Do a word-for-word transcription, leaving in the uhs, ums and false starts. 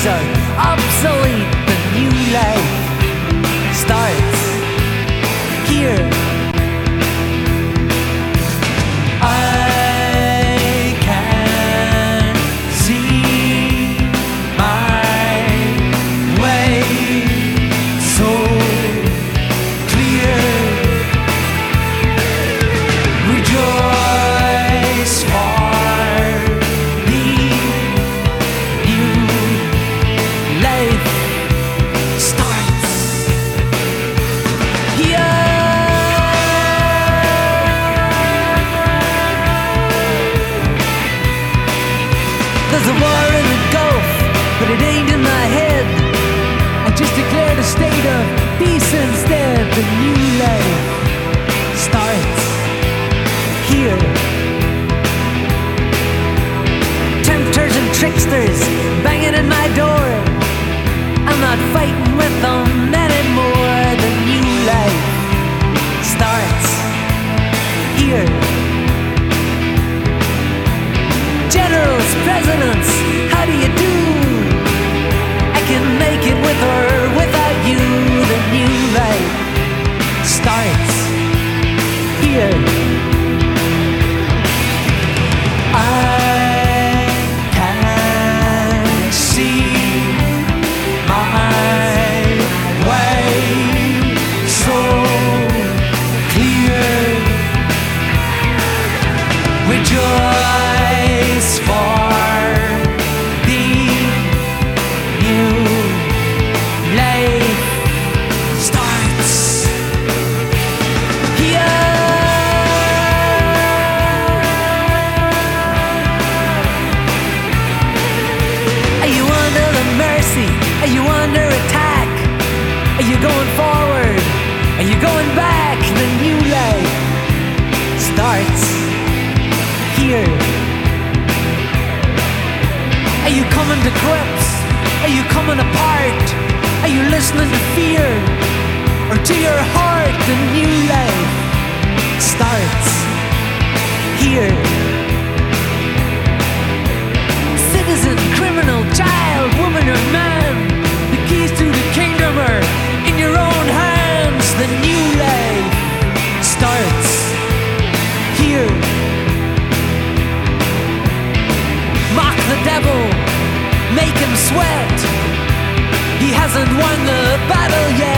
are obsolete. The new life starts here. I can see my way so clear. Rejoice for the new life starts here. There's a war in the Gulf, but it ain't in my head. I just declared a state of peace instead. The new life starts here. Tempters and tricksters banging at my door. I'm not fighting with them anymore. The new life starts here. Generals, presidents, how do you do? I can make it with or without you. The new life starts here. I can see my way so clear. Rejoice for the new life starts here. Are you under the mercy? Are you under attack? Are you going forward? Are you going back? The new life starts here. Are you coming to grips? Are you coming apart? Are you listening to fear or to your heart? The new life starts here. Citizen, criminal, child, woman or man, the keys to the kingdom are in your own hands. The new life starts here. Mock the devil, make him sweat. He hasn't won the battle yet.